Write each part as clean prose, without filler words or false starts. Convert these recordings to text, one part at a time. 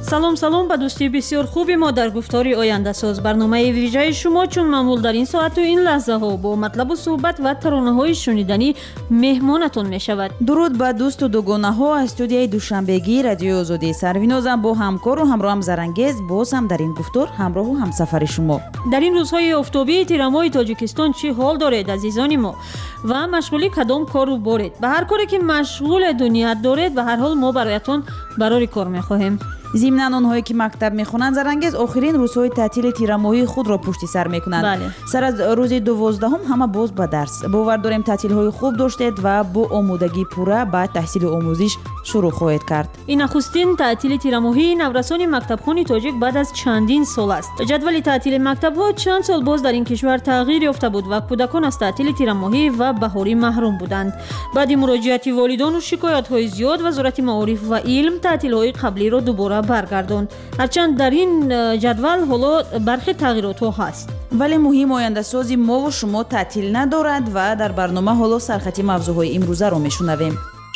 салом ба дӯсти бисёр хуби мо дар гуфтори ояндасоз. барномаи виҷаи шумо чун маъмул дар ин соату ин лаҳзаҳо бо матлабу суҳбат ва таронаҳои шуниданӣ меҳмонатон мешавад. дуруд ба дӯсту дугонаҳо. аз студияи душанбегии радиои озодии Сарвинозам бо ҳамкору ҳамроҳам Зарангез боз ҳам дар ин гуфтор ҳамроҳу ҳамсафари шумо. дар ин рӯзҳои офтобии тирамоҳи тоҷикистон чӣ ҳол доред азизони мо ва машғулӣ кадом кору боред? ба ҳар коре ки машғуледу ният доред ба ҳар ҳол мо бароятон барори кор мехоҳем. зимнан онҳое ки мактаб мехонанд Зарангез охирин рӯзҳои таътили тирамоҳии худро пушти сар мекунанд. сар аз рӯзи 12 ҳама боз ба дарс. бовар дорем таътилҳои хуб доштед ва бо омодагӣ пурра ба таҳсилу омӯзиш шурӯъ хоҳед кард. ин нахустин таътили тирамоҳии наврасони мактабхони тоҷик баъд аз чандин сол аст. ҷадвали таътили мактабҳо чанд сол боз дар ин кишвар тағйир ёфта буд ва кӯдакон аз таътили тирамоҳӣ ва баҳорӣ маҳрум буданд. баъди муроҷиати волидону шикоятҳои зиёд вазорати маориф ва илм таътилҳои қаблиро дубора баргардонд. ҳарчанд дар ин ҷадвал ҳоло бархе тағйиротҳо ҳаст, вале муҳим ояндасози мову шумо таътил надорад ва дар барнома ҳоло сархати мавзӯъҳои имрӯзаро мешунавем.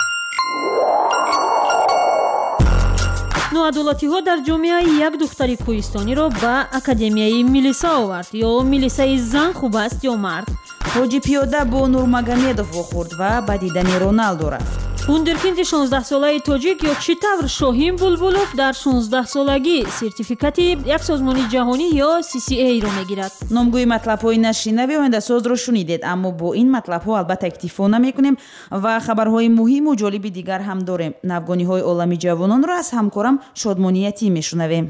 ноадолатиҳо дар ҷомеа як духтари кӯҳистониро ба академияи милиса овард. ё милисаи зан хуб аст ё мард? ҳоҷи пиёда бо Нурмагомедов вохӯрд ва ба дидани Роналдо рафт. вундеркинди 16-солаи тоҷик ё чӣ тавр Шоҳин Булбулов дар 16-солагӣ сертификати як созмони ҷаҳонӣ ё CCA-ро мегирад. номгӯи матлабҳои нашри нави ояндасозро шунидед, аммо бо ин матлабҳо албатта иктифо намекунем ва хабарҳои муҳиму ҷолиби дигар ҳам дорем. навгониҳои олами ҷавононро аз ҳамкорам Шодмониятӣ мешунавем.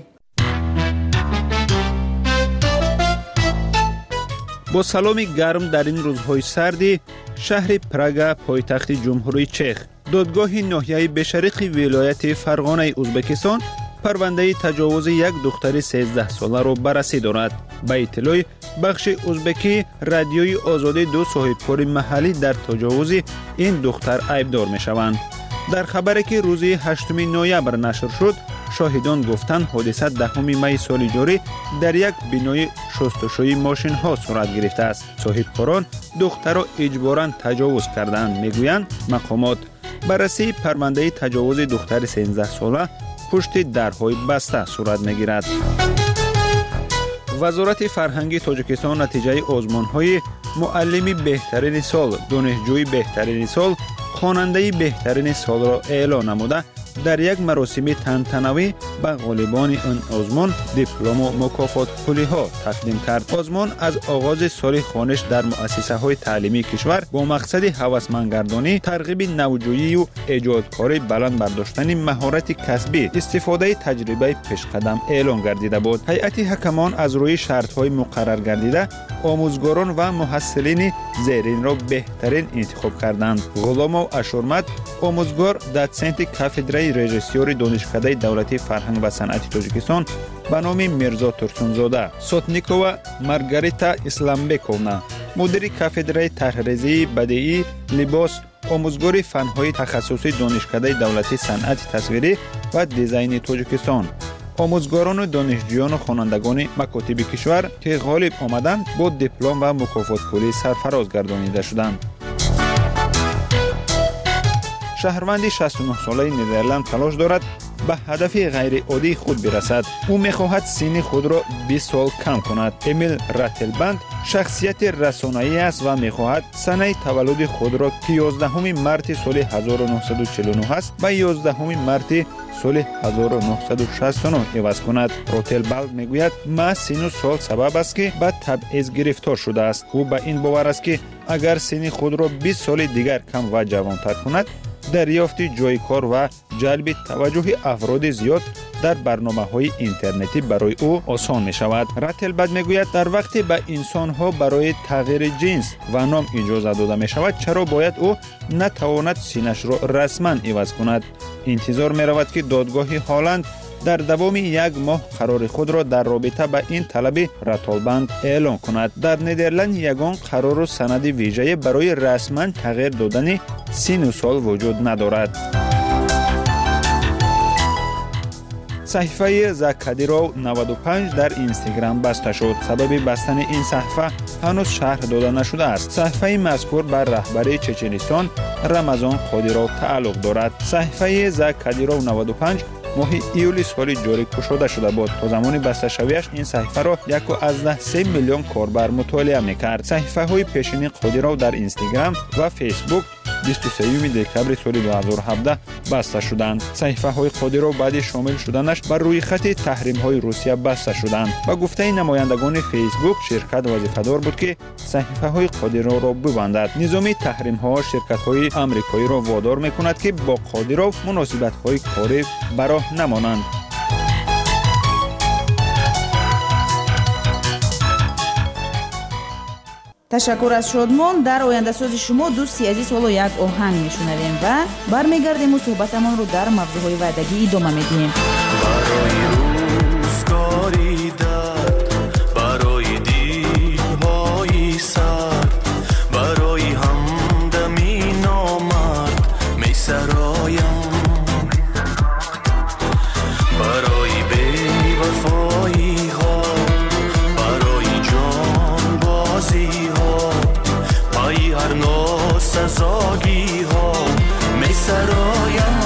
бо саломи гарм дар ин рӯзҳои сарди шаҳри Прага пойтахти ҷумҳурии Чех додгоҳи ноҳияи бешариқи вилояти Фарғонаи Ӯзбекистон парвандаи таҷовузи як духтари 13-соларо баррасӣ дорад. ба иттилои бахши ӯзбекии радиои озодӣ ду соҳибкори маҳаллӣ дар таҷовузи ин духтар айбдор мешаванд. дар хабаре ки рӯзи 8 ноябр нашр шуд, шоҳидон гуфтанд ҳодиса 10 майи соли ҷорӣ дар як бинои шустушӯи мошинҳо сурат гирифтааст. соҳибкорон духтаро иҷборан таҷовуз карданд, мегӯянд мақомот. баррасии парвандаи таҷовузи духтари 13-сола пушти дарҳои баста сурат мегирад. вазорати фарҳанги Тоҷикистон натиҷаи озмонҳои муаллими беҳтарини сол, донишҷӯи беҳтарини сол, хонандаи беҳтарини солро эълон намуда дар як маросими тантанавӣ ба ғолибони он озмон диплому мукофотпулиҳо тақдим кард. озмон аз оғози соли хониш дар муассисаҳои таълимии кишвар бо мақсади ҳавасмандгардонӣ, тарғиби навҷӯию эҷодкорӣ, баланд бардоштани маҳорати касбӣ, истифодаи таҷрибаи пешқадам эълон гардида буд. ҳайати ҳакамон аз рӯи шартҳои муқаррар гардида омӯзгорон ва муҳассилини зеринро беҳтарин интихоб карданд. ғуломов Ашурмат, омӯзгор, дотсенти кафедраи режиссёри донишкадаи давлатии фарҳанг ва санъати Тоҷикистон ба номи Мирзо Турсунзода, Сотникова Маргарита Исламбековна, мудири кафедраи тарҳрезии бадеӣ либос, омӯзгори фанҳои тахассусӣ донишкадаи давлатии санъати тасвирӣ ва дизайни Тоҷикистон, омӯзгорону донишҷӯёну хонандагони макотиби кишвар ки ғолиб омаданд бо диплом ва мукофотпулӣ сарфароз гардонида шуданд. шаҳрванди 69-солаи Нидерланд талош дорад ба ҳадафи ғайриоддии худ бирасад. ӯ мехоҳад синни худро 20 сол кам кунад. Эмил Рателбанд шахсияти расонаӣ аст ва мехоҳад санаи таваллуди худро ки 11 марти соли 1949 аст ба 11 марти соли 1969 иваз кунад. Ротелбанд мегӯяд маҳз синну сол сабаб аст ки ба табъиз гирифтор шудааст. ӯ ба ин бовар аст ки агар синни худро 20 соли дигар кам ва ҷавонтар кунад, дарёфти ҷойи кор ва ҷалби таваҷҷӯҳи афроди зиёд дар барномаҳои интернетӣ барои ӯ осон мешавад. Рателбанд мегӯяд дар вақте ба инсонҳо барои тағйири ҷинс ва ном иҷозат дода мешавад, чаро бояд ӯ натавонад синашро расман иваз кунад. интизор меравад ки додгоҳи Ҳолланд дар давоми як моҳ қарори худро дар робита ба ин талаби Рателбанд эълон кунад. дар Нидерланд ягон қарору санади вижае барои расман тағйир додани синну сол вуҷуд надорад. саҳифаи Закадиров 95 дар Инстаграм баста шуд. сабаби бастани ин саҳифа ҳанӯз шарҳ дода нашудааст. саҳифаи мазкур ба раҳбари Чеченистон Рамазон Қодиров тааллуқ дорад. саҳифаи Закадиров 95 ماه ایول سال جاری گشوده شده بود. تا زمان بسته‌شویش این صحیفه را 1.3 میلیون کاربر مطالعه می‌کرد. صحیفه‌های پیشین قادرو در اینستاگرام و فیسبوک 23 دکتبر سال 2017 بسته شدند. صحیفه‌های قادرو بعد شامل شدنش بر روی خط تحریم‌های روسیه بسته شدند. با گفته نمایندگان فیسبوک، شرکت وظیفه‌دار بود که صحیفه‌های قادرو را ببندد. نظام تحریم‌ها شرکت‌های آمریکایی را وادار می‌کند که با قادرو مناسبت‌های کاری براه نمانند. تشکر از شادمان. در آینده ساز شما دوستی عزیز حالا یک آهنگ میشنویم و برمیگردیم و صحبتمان رو در موضوعهای وعدگی ادامه میدیم. برای روزگاری درد، برای دیوهای سرد، برای همدمی نامرد میسرایم، برای بی‌وفایی ها، برای جان بازی ها، پای هر ناسزاگی ها میسرایم.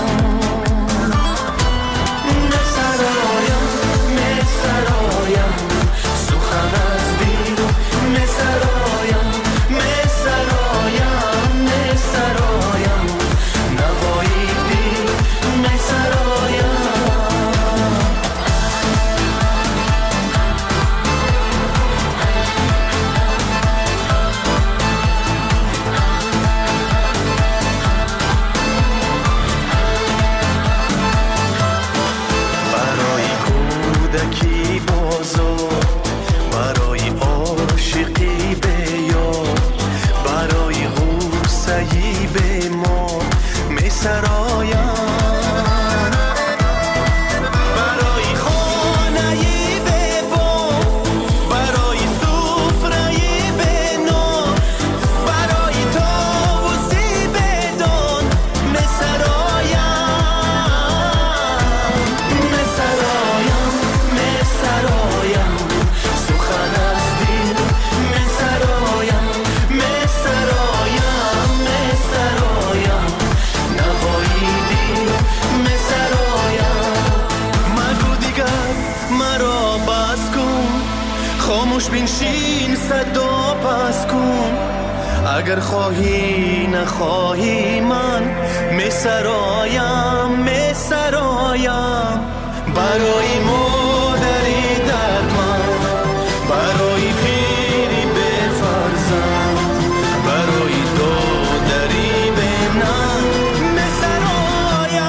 بنشین صدا پس کن، اگر خواهی نخواهی من میسرایم میسرایم. برای مادری دردمند، برای پیری به فرزند، برای دادری به نن میسرایم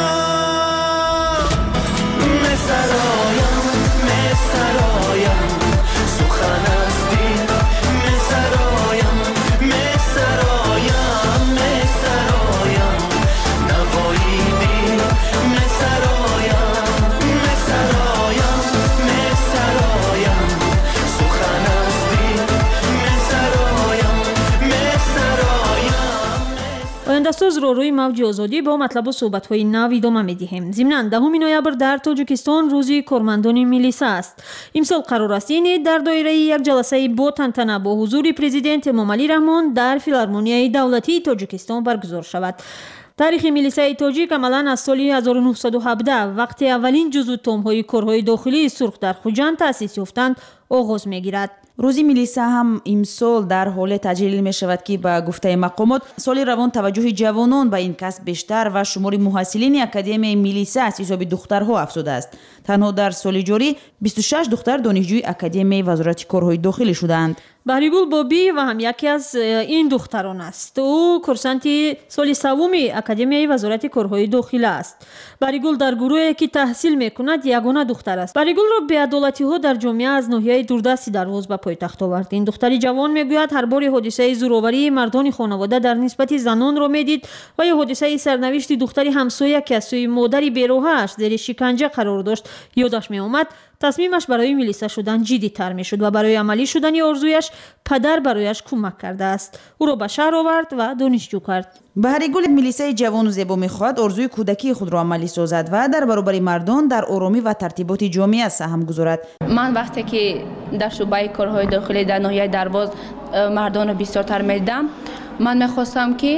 میسرایم میسرایم. سخن از دل میسرایم میسرایم میسرایم. نوای دل میسرایم میسرایم میسرایم. سخن از دل میسرایم میسرایم. آینده‌ساز رو روی موج آزادی با مطلب و صحبت‌های نو ادامه می‌دهیم. ضمناً 10 نوامبر در تاجیکستان روزی کارمندان ملیسا است. امسال قرار است این در دایره یک جلسه با تنتنه با حضور پرزیدنت امامعلی رحمان در فیلارمونیای دولتی تاجیکستان برگزار شود. تاریخ ملیسای تاجیک عملاً از سال 1917 وقتی اولین جزو تام‌های کارهای داخلی سرخ در خوجند تأسیس یافتند آغاز می‌گیرد. روزی ملیسا هم امسال در حال تجلیل می شود که با گفته مقامات سال روان توجه جوانان به این کسب بیشتر و شمار محصلین اکادمی ملیسا از حساب دخترها افزوده است. تنها در سال جاری 26 دختر دانشجوی اکادمی وزارت کارهای داخلی شدند. بهریگل بابی و هم یکی از این دختران است. او کورسانت سال سوم اکادمی وزارت کارهای داخلی است. بهریگل در گروهی که تحصیل میکند یگانه دختر است. بهریگل را بی‌عدالتی‌ها در جامعه از ناحیه دوردستی درواز به پایتخت آورد. این دختر جوان میگوید هر بار حادثه زورآوری مردان خانواده در نسبت زنان را میدید و یا حادثه سرنوشت دختر همسایه که از سوی مادری بی‌روحش زیر شکنجه قرار داشت یادش میآمد. تصمیمش برای ملیسا شدن جدی تر می شد و برای عملی شدن آرزویش پدر برایش کمک کرده است. او را به شهر آورد و دانشجو کرد. بهریگل میلیسای جوان و زیبا میخواهد آرزوی کودکی خود را عملی سازد و در برابر مردان در آرامی و ترتیبات جامعه سهم گذارد. من وقتی که در شعبه کارهای داخلی در ناحیه درواز مردان رو بسیارتر میدیدم، من میخواستم که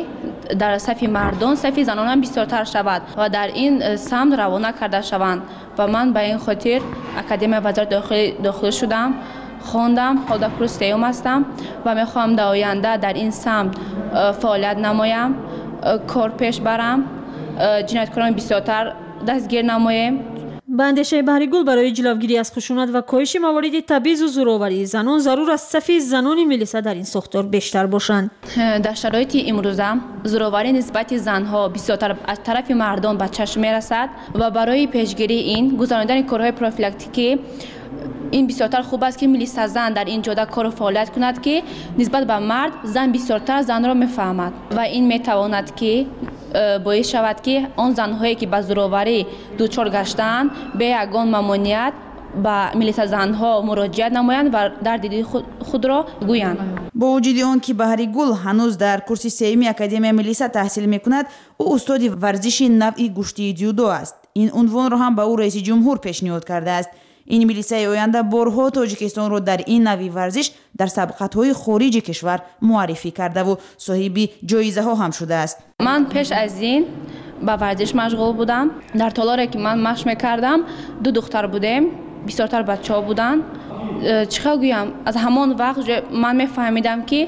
در صف مردان صف زنان هم بسیارتر شود و در این سمت روانه کرده شوند و من به این خاطر اکادمی وزارت داخل شدم، خواندم، حالا در کورس سیوم هستم و میخوام در آینده در این سمت فعالیت نمایم، کار پیش برم، جنایتکاران بسیارتر دستگیر نمایم. با اندیشه بحریگل برای جلوگیری از خشونت و کاهش موارد تبعیض و زورآوری زنان ضرور است صف زنان ملیسا در این ساختار بیشتر باشند. در شرایط امروزه زورآوری نسبت زنها بسیارتر از طرف مردان به چشم میرسد و برای پیشگیری این گذراندن کارهای پروفیلاکتیکی این بسیارتر خوب است که ملیسا زن در این جاده کار و فعالیت کند که نسبت به مرد زن بسیارتر زن را میفهمد و این میتواند که باعث شود که آن زنهایی که به زورآوری دچار گشتند به یگان ممانعت به ملیسا زنها مراجعت نمایند و درد خود را گویند. با وجود آن که بحریگل هنوز در کورس سیوم اکادمی ملیسا تحصیل میکند، او استاد ورزش نوعی گشتی جودو است. این عنوان را هم به او رئیس جمهور پیشنهاد کرده است. این ملیسای آینده بارها تاجیکستان را در این نوع ورزش در سابقه‌های خارج کشور معرفی کرده و صاحب جایزه ها هم شده است. من پیش از این با ورزش مشغول بودم. در تالاری که من مشق میکردم 2 دختر بودیم، بسیارتر بچه ها بودن. چیکار گویم، از همان وقت من میفهمیدم که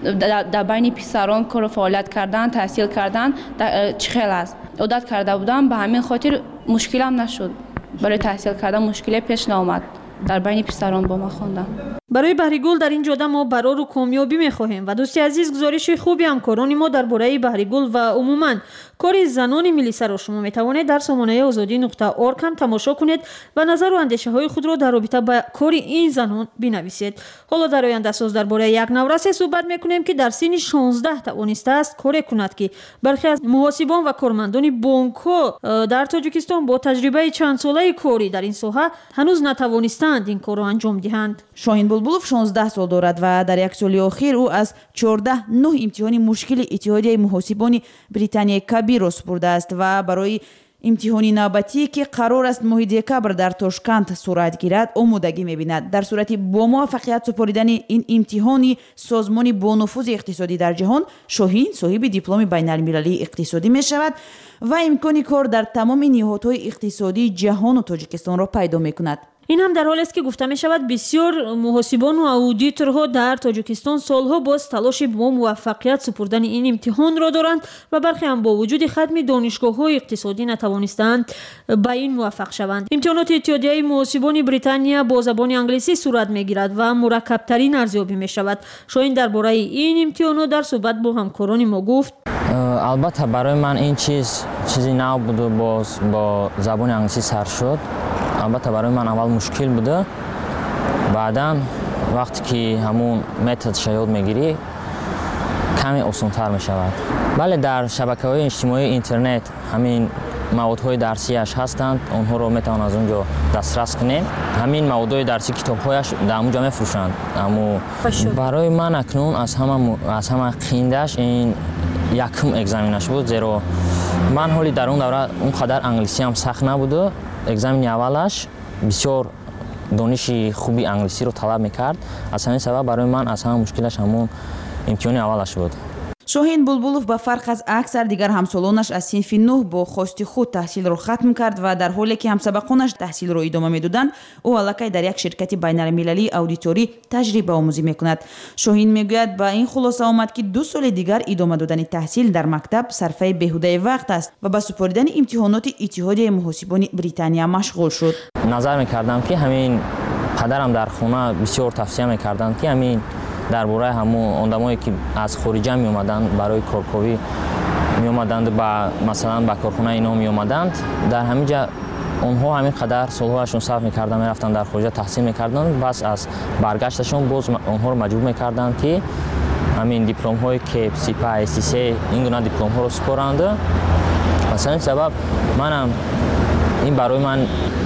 در بین پسران کار و فعالیت کردن، تحصیل کردن چه خیلی است. عادت کرده بودم، به همین خاطر مشکلم نشد. برای تحصیل کردن مشکلی پیش نآمد. در بین پسران با ما خواندم. برای بحریگل در این جاده ما برار و کامیابی میخواهیم و دوستی عزیز گزارش خوبی همکاران ما درباره بحریگل و عموما کار زنان ملیسا را شما میتوانید در سامانه azadi.org هم تماشا کنید و نظر و اندیشه های خود را در رابطه با کار این زنان بنویسید. حالا در آینده ساز درباره یک نورس صحبت میکنیم که در سن 16 توانسته است کار کند که برخی از محاسبان و کارمندان بانک ها در تاجیکستان با تجربه چند ساله کاری در این ساحه هنوز نتوانستند این کار را انجام دهند. شاهین بلبلوف 16 سال دارد و در یک سال اخیر او از 14 امتحان مشکل اتحادیه محاسبان بریتانیای کبیر را سپرده است و برای امتحانی نوبتی که قرار است ماه دکبر در تاشکند صورت گیرد آمادگی می‌بیند. در صورتی با موفقیت سپردن این امتحانی سازمان با نفوذ اقتصادی در جهان، شاهین صاحب دیپلم بین‌المللی اقتصادی می‌شود و امکان کار در تمام نهادهای اقتصادی جهان و تاجیکستان را پیدا می‌کند. این هم در حالی است که گفته می شود بسیار محاسبان و اودیتورها در تاجیکستان سالها باز تلاش با موفقیت سپردن این امتحان را دارند و برخی هم با وجود ختم دانشگاه‌های اقتصادی نتوانستند به این موفق شوند. امتحانات اتحادیه محاسبان بریتانیا با زبان انگلیسی صورت میگیرد و مرکب‌ترین ارزیابی می شود. شاید درباره این امتحانات در صحبت با همکاران ما گفت: البته برای من این چیزی نو بود و با زبان انگلیسی سر شد. البته برای من اول مشکل بوده، بعدا وقتی که همون متد یاد میگیری کمی آسان‌تر می شود. بله، در شبکه‌های اجتماعی اینترنت همین موادهای درسیش هستند، آنها رو میتوان از اونجا دسترس کنیم. همین موادهای درسی کتاب‌هایش در اونجا میفروشند. اما برای من اکنون از همه قیندش این یکم اگزمینش بود، زیرا من حالی در اون دوره اونقدر انگلیسی هم سخت نبود. اگزمین اولش بسیار دانش خوبی انگلیسی رو طلب میکرد. از همین سبب برای من از همه مشکلش همون امتحان اولش بود. شاهین بلبلوف با فرق از اکثر دیگر همسالانش از صنف 9 با خواست خود تحصیل را ختم کرد و در حالی که همسبقانش تحصیل را ادامه میدادند، او الکی در یک شرکت بین‌المللی آدیتوری تجربه آموزی میکند. شاهین میگوید با این خلاصه آمد که 2 سال دیگر ادامه دادن تحصیل در مکتب صرفه بیهوده وقت است و با سپردن امتحانات اتحادیه محاسبان بریتانیا مشغول شد. نظر میکردم که همین پدرم در خانه بسیار توصیه میکردند که همین درباره همون آدمایی که از خارج می اومدند برای کارکوی می اومدند با مثلا با کارخانه اینا می اومدند، در همین جا اونها همین قدر سالهاشون صرف می‌کردن، می‌رفتن در خارج تحصیل می‌کردن، بس از برگشتشون باز اونها رو مجبور می‌کردن که همین دیپلم‌های که سیپا STC این گونه دیپلم‌ها رو سپارند. مثلا سبب منم این برای من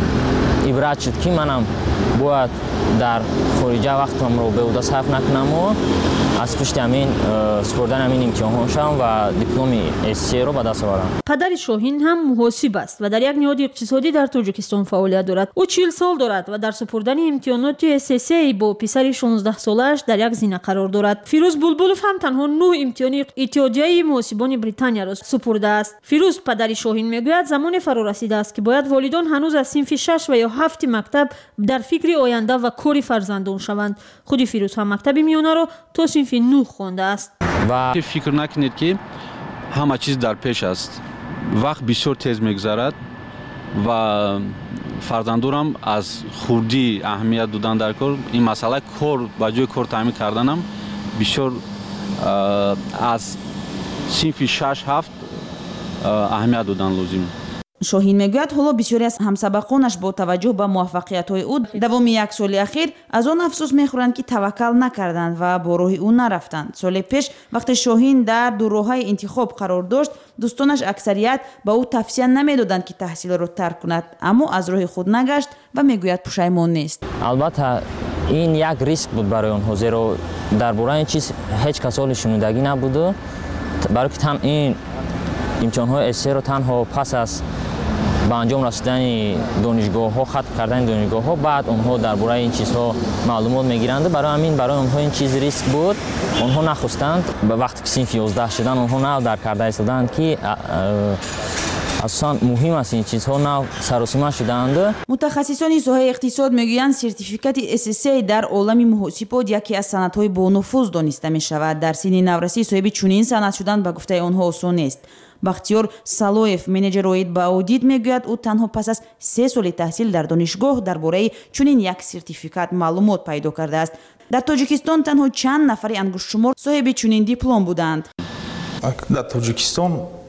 عبرت شد که منم باید در خارج وقتم رو به عهده صرف نکنم و аз пушти амин супурдани амин имтиҳонҳо шавам ва дипломи SSC-ро ба даст оварам. падари Шоҳин ҳам муҳосиб аст ва дар як ниҳоди иқтисодӣ дар Тоҷикистон фаъолият дорад. ӯ 40 сол дорад ва дар супурдани имтиҳоноти SSC бо писари 16 солааш дар як зина қарор дорад. Фирӯз Булбулов ҳам танҳо 9 имтиҳони иттиҳодияи муҳосибони Британияро супурдааст. Фирӯз падари Шоҳин мегӯяд замоне фаро расидааст ки бояд волидон ҳанӯз аз синфи 6 ва ё 7 мактаб дар фикри оянда ва кори фарзандон шаванд. худи Фирӯз ҳам мактаби миёнаро то синфи 9 хондааст. ва фикр накунед ки ҳама чиз дар пеш аст. вақт бисёр тез мегзарад ва фарзандонам аз хурдӣ аҳамият додан дар кор ин масъала кор ба ҷои кор таъмин карданам бисёр аз синфи 6-7 аҳамият додан лозим. Шоҳин мегӯяд ҳоло бисёре аз ҳамсабақонаш бо таваҷҷӯҳ ба муваффақиятҳои ӯ давоми як соли ахир аз он афсӯс мехӯранд ки таваккал накарданд ва бо роҳи ӯ нарафтанд. соли пеш вақте Шоҳин дар дуроҳаи интихоб қарор дошт, дӯстонаш аксарият ба ӯ тавсия намедоданд ки таҳсилро тарк кунад, аммо аз роҳи худ нагашт ва мегӯяд пушаймон нест. албатта ин як риск буд барои онҳо, зеро дар бораи ин чиз ҳеҷ кас ҳоли шунудагӣ набуду, барои ки ин имтиҳонҳои SSC-ро танҳо пас аз ба анҷом расидани донишгоҳҳо, хатм кардани донишгоҳҳо, баъд онҳо дар бораи ин чизҳо маълумот мегиранд. барои ҳамин барои онҳо ин чиз риск буд. онҳо нахостанд вақте ки синфи 11 шуданд, онҳо нав дар карда истоданд ки асосан муҳим аст ин чизҳо нав саросима шудаанд. мутахассисони соҳаи иқтисод мегӯянд сертификати SSC дар олами муҳосибот яке аз санадҳои бонуфуз дониста мешавад. дар синни наврасӣ соҳиби чунин санад шудан ба гуфтаи онҳо осон нест. бахтиёр Салоев, менеҷер оид ба аудит, мегӯяд ӯ танҳо пас аз 3 соли таҳсил дар донишгоҳ дар бораи чунин як сертификат маълумот пайдо кардааст. дар Тоҷикистон танҳо чанд нафари ангуштшумор соҳиби чунин диплом буданд. дар Тоҷикистон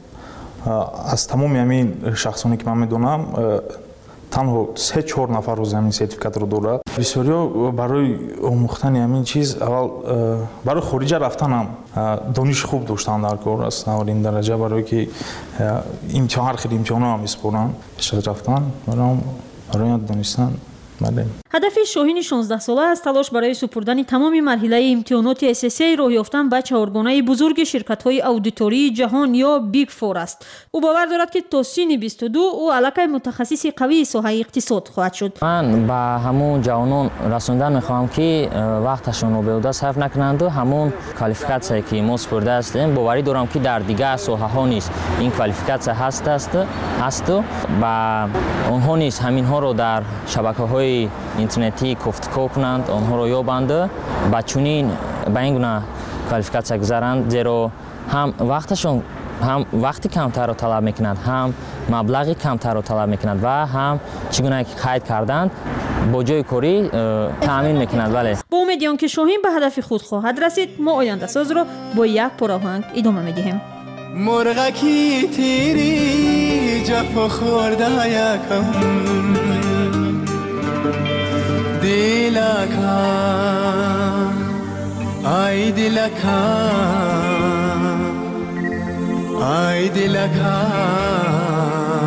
аз тамоми ҳамин шахсоне ки ман медонам танҳо 3-4 нафар рози ҳамин сертификатро дорад. бисёриҳо барои омӯхтани ҳамин чиз аввал барои хориҷа рафтанам дониш хуб доштан дар кор аст аввалин дараҷа, барое ки имтиҳон ҳар хел имтиҳонро ҳам испоранд пеш аз рафтан барои донистан. ҳадафи Шоҳини 16 сола аз талош барои супурдани тамоми марҳилаи имтиҳоноти SSC роҳ ёфтан ба чаҳоргонаи бузурги ширкатҳои аудитории ҷаҳон ё Big Four аст. ӯ бовар дорад ки то синни 22 ӯ аллакай мутахассиси қавии соҳаи иқтисод хоҳад шуд. ман ба ҳамун ҷавонон расондан мехоҳам ки вақташонро беҳуда сарф накунанду ҳамун квалификатсие ки мо супурда ҳастем, боварӣ дорам ки дар дигар соҳаҳо низ ин квалификатсия ҳасту ба онҳо низ ҳаминҳоро дар шабакаҳои интернетӣ кофтикор кунанд, онҳоро ёбанд, ба чунин ба ин гуна квалификатсия гузаранд, зеро ҳам вақташон ҳам вақти камтарро талаб мекунад, ҳам маблағи камтарро талаб мекунад ва ҳам чӣ гуна ки қайд карданд бо ҷои корӣ таъмин мекунад. бале бо умеди он ки Шоҳин ба ҳадафи худ хоҳад расид, мо ояндасозро бо як пораҳанг идома медиҳем. مرغکی تیری جفا خورده یکم دیلکم ای دیلکم ای دیلکم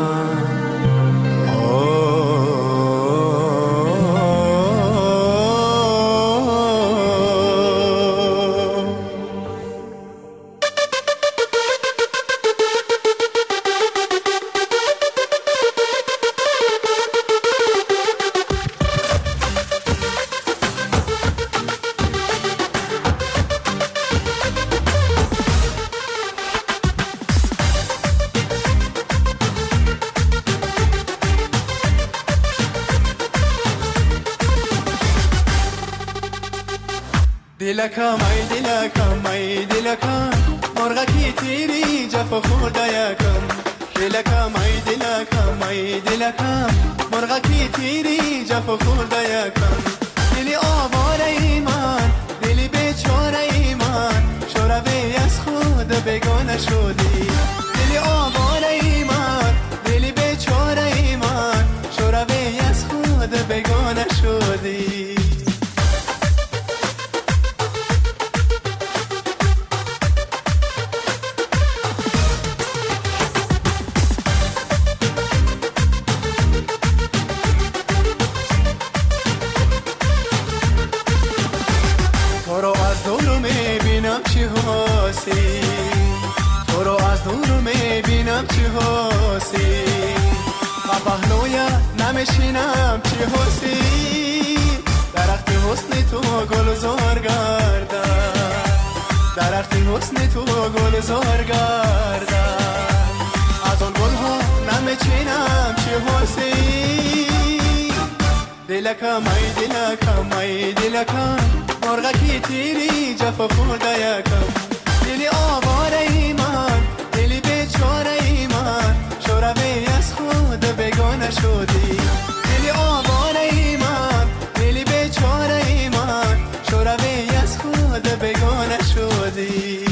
دلکم ای دلکم ای دلکم مرغکی تیری جفا خورده یکم دلکم ای دلکم ای دلکم مرغکی تیری جفا خورده یکم دلی آواره ای من دلی بیچاره ای من شوروی از خود بگانه شدی دلی آواره ای من دلی بیچاره ای من شوروی از خود بگانه شدی تو گلزار گردد درخت حسن تو گلزار گردد از آن گلها نمیچینم چه حسی دلکم ای دلکم ای دلکم مرغکی تیری جفا خورده یکم دلی آواره ای من دلی بیچاره ای من شوروی از خود بگانه شدی دلی آواره ای من دلی بیچاره ای من شوروی از خود بگانه شدی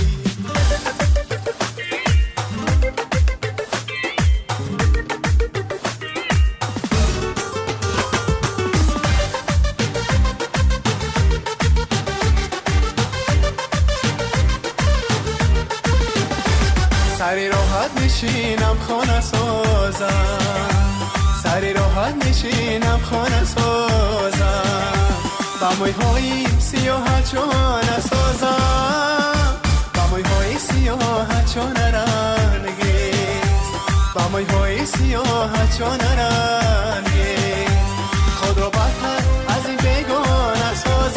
سری راحت نشینم خانه سازم سری راحت نشینم خانه سازم با مویهای سیاه چون سازم با مویهای سیاه چون رنگیز با مویهای سیاه چون رنگیز خود رو بدتر از این بیگانه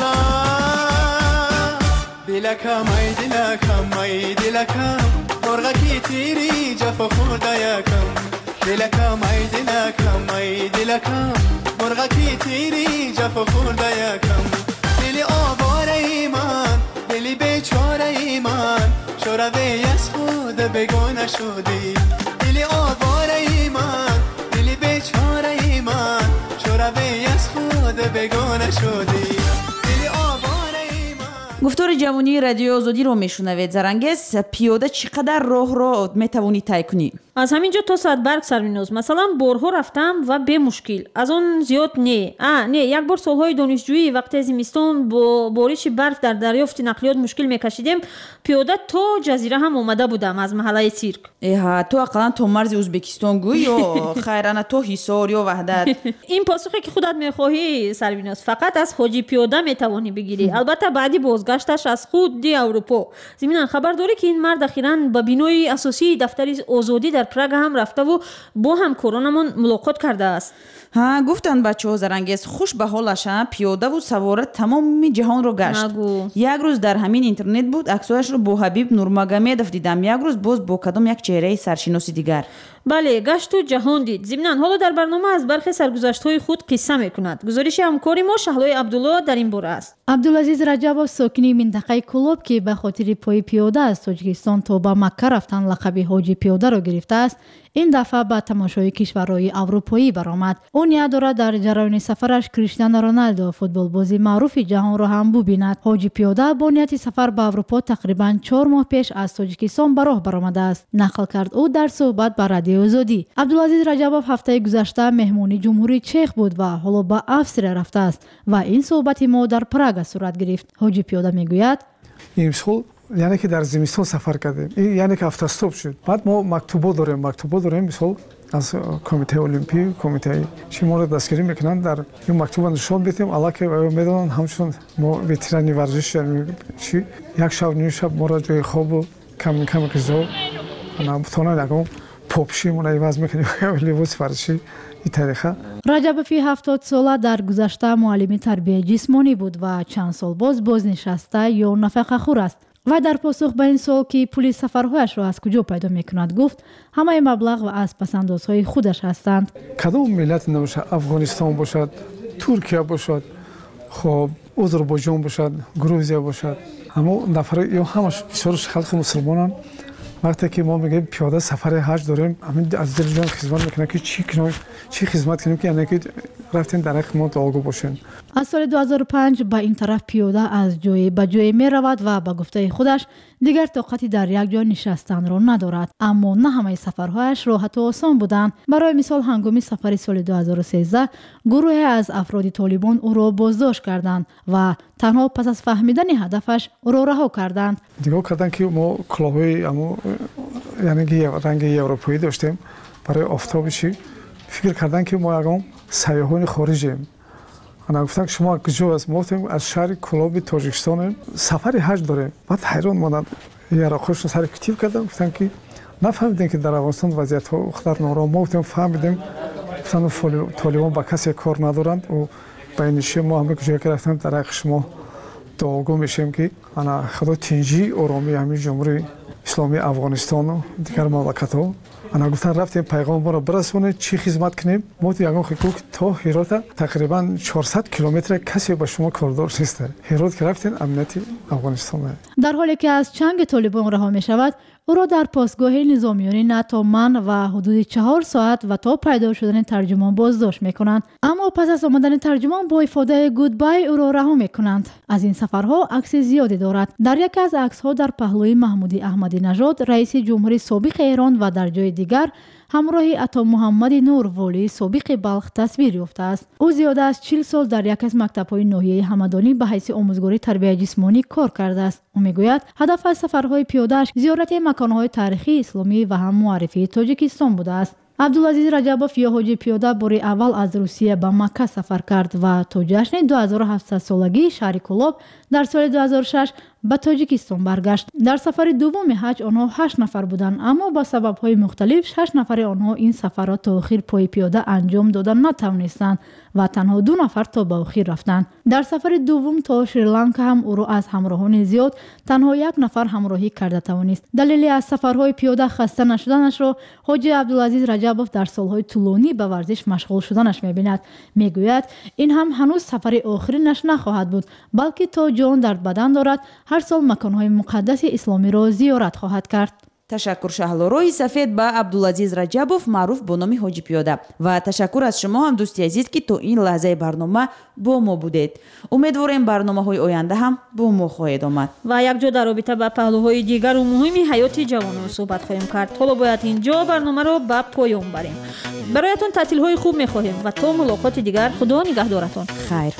سازم دلکم ای دلکم ای دلکم مرغکی تیری جفا خورده یکم دلکم ای دلکم ای دلکم مرغکی تیری جفا خورده یکم دلی آواره ای من دلی بیچاره ای من شوروی از خود بگانه شدی دلی آواره ای من دلی بیچاره ای من شوروی از خود بگانه شدی گفتار جوانی رادیو آزادی رو میشنوید. زرنگز پیاده چقدر راه رو میتوانی طی کنی؟ از همینجا تا ساعت برق سرمینوز مثلا برها رفتم و به مشکل از اون زیاد نه یک بار سالهای دانشجویی وقتی زمستان با بارش برف در دریافت نقلیات مشکل میکشیدیم پیاده تا جزیره هم اومده بودم از محله سیرک. تو اقلا تو مرز ازبکستان گوی یا خیرانه تو حصار یا وحدت؟ این پاسخی که خودت میخواهی سرمینوز فقط از حاجی پیاده میتوانی بگیری. البته بعدی بازگشتش از خود دی اروپا. زمیناً خبر داری که این مرد اخیراً به بینای اساسی دفتر آزادی در پراگ هم رفته و با هم کورونمون ملاقات کرده است. گفتن بچه‌ها زرنگز خوش به حالش پیاده و سوار تمام جهان رو گشت. یک روز در همین اینترنت بود عکسایش رو با حبیب نورمگامدوف دیدم، یک روز باز با کدام یک چهره سرشناسی دیگر. بله گشت و جهان دید. ضمناً حالا در برنامه از برخی سرگذشت‌های خود قصه می‌کند. گزارش همکاری ما شهلای عبدالله در این باره است. عبدالعزیز رجبov ساکنی منطقه کلوب که به خاطر پای پیاده از تاجیکستان تا به مکه رفتن لقب حاجی پیاده را گرفته است، این دفعه به تماشای کشورهای اروپایی برآمد. او نیا دارد در جریان سفرش کریستیانو رونالدو فوتبالباز معروف جهان را هم ببیند. حاجی پیاده با نیت سفر به اروپا تقریباً 4 ماه پیش از تاجیکستان به راه برآمده است، نقل کرد او در صحبت با رادیو آزادی. عبدالعزیز رجبov هفته گذشته مهمانی جمهوری چک بود و حالا به افسر رفته است و این صحبت ما در پراگ صورت گرفت. حاجی پیاده میگوید امسال یعنی که در زمستان سفر کردیم، این یعنی که автостоп شد. بعد ما مکتوبا داریم مثلا از کمیته المپیک کمیته چی ما رو دستگیری میکنن، در این مکتوب نشون بدیم علاقه میدونن همچون ما وترانی ورزش چی یک شب نیم شب ما را جای خواب کم غذا نمیتونن نگم پاپشی ما عوض میکنیم لباس ورزشی این طریقه. رجبوفی 70 ساله در گذشته معلم تربیت جسمانی بود و چند سال بازنشسته یا نفقه خور است. و در پاسخ به این سوال که پول سفرهایش را از کجا پیدا میکند گفت همه مبلغ و از پسندازهای خودش هستند. کدام ملت نباشد، افغانستان باشد، ترکیه باشد، خب آذربایجان باشد، گروزیا باشد، اما نفر یا همش بسیار خلق مسلمانان وقتی که ما میگیم پیاده سفر حج داریم همین از دل جان خدمت میکنه که چی خدمت کنیم که یعنی که رفتیم در حق ما آگاه باشیم. از سال 2005 به این طرف پیاده از جای به جای می رود و به گفته خودش دیگر طاقتی در یک جا نشستن را ندارد. اما نه همه سفرهایش راحت و آسان بودند. برای مثال هنگام سفر سال 2013 گروه از افراد طالبان او را بازداشت کردند و تنها پس از فهمیدن هدفش او را رها کردند. دیگه کردن که ما کلاهی اما یعنی که رنگ اروپایی داشتیم برای آفتابشی فکر کردن که ما یکم سیاحان خارجیم. انا گفتن که شما کجا از ما از شهر کلاب تاجیکستان سفر حج داریم. بعد حیران ماندم یارو خوش سر کتیب کردم گفتن که نفهمیدن که در افغانستان وضعیت ها خطر ناروا. ما گفتم فهمیدیم گفتن طالبان با کسی کار ندارند و байниши мо ҳама куҷое ки рафтем дар ҳаққи шумо дуогӯ мешем ки ана худо тинҷӣ оромии ҳамин ҷумҳурии исломии афғонистону дигар мамлакатҳо ана гуфтан рафтем пайғом моро бирасонед чӣ хизмат кунем мо ягон хикӯк то ҳирота тақрибан 400 километр касе ба шумо кордор нест. ҳирот ки рафтем амнияти афғонистон. дар ҳоле ки аз чанги толибон раҳо мешавад, ӯро дар постгоҳи низомиёни НАТО ман ва ҳудуди 4 соат ва то пайдо шудани тарҷумон боздошт мекунанд. Аммо пас аз омадани тарҷумон бо ифодаи гудбай ӯро раҳо мекунанд. аз ин сафарҳо акси зиёде дорад. дар яке аз аксҳо дар паҳлӯи Маҳмуди Аҳмадинажод, раиси ҷумҳури собиқи Эрон ва дар ҷои дигар ҳамроҳи Ато Муҳаммади Нур, волии собиқи Балх тасвир ёфтааст. ӯ зиёда аз 40 сол дар яке аз мактабҳои ноҳияи Ҳамадонӣ ба ҳайси омӯзгори тарбияи ҷисмонӣ кор кардааст. ӯ мегӯяд ҳадаф аз сафарҳои пиёдааш зиёрати маконҳои тарихии исломӣ ва ҳам муаррифии Тоҷикистон будааст. Абдулазиз Раҷабов ё ҳоҷи пиёда бори аввал аз Русия ба Макка сафар кард ва то ҷашни 2700-солагии шаҳри Кӯлоб дар соли 2006 ба Тоҷикистон баргашт. дар сафари дуввуми ҳаҷ онҳо 8 нафар буданд, аммо ба сабабҳои мухталиф 6 нафари онҳо ин сафарро то охир пои пиёда анҷом дода натавонистанд ва танҳо 2 нафар то ба охир рафтанд. дар сафари дуввум то Шри-Ланка ҳам ӯро аз ҳамроҳони зиёд танҳо 1 нафар ҳамроҳӣ карда тавонист. далели аз сафарҳои пиёда хаста нашуданашро ҳоҷи Абдулазиз Раҷабов дар солҳои тӯлонӣ ба варзиш машғул шуданаш мебинад. мегӯяд ин ҳам ҳанӯз сафари охиринаш нахоҳад буд, балки то ҷон дар бадан дорад ҳар сол маконҳои муқаддаси исломиро зиёрат хоҳад кард. ташаккур шаҳлорои сафед ба Абдулазиз Раҷабов маъруф бо номи ҳоҷи пиёда ва ташаккур аз шумо ҳам дӯсти азиз ки то ин лаҳзаи барнома бо мо будед. умедворем барномаҳои оянда ҳам бо мо хоҳед омад ва якҷо дар робита ба паҳлӯҳои дигару муҳими ҳаёти ҷавонон суҳбат хоҳем кард. ҳоло бояд инҷо барномаро ба поён барем. бароятон таътилҳои хуб мехоҳем ва то мулоқоти дигар худо нигаҳдоратон. хайр.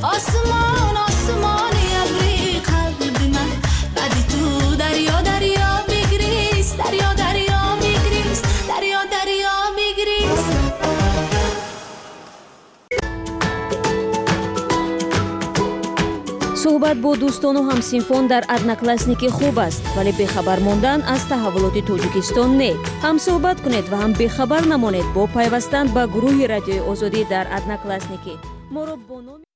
آسمان آسمانی ابری قلب من بعدی تو دریا دریا суҳбат бо дӯстону ҳамсинфон дар одноклассники хуб аст, вале бехабар мондан аз таҳаввулоти Тоҷикистон не. ҳам суҳбат кунед ва ҳам бехабар намонед бо пайвастан ба гурӯҳи Радиои Озодӣ дар одноклассники. моро бо номи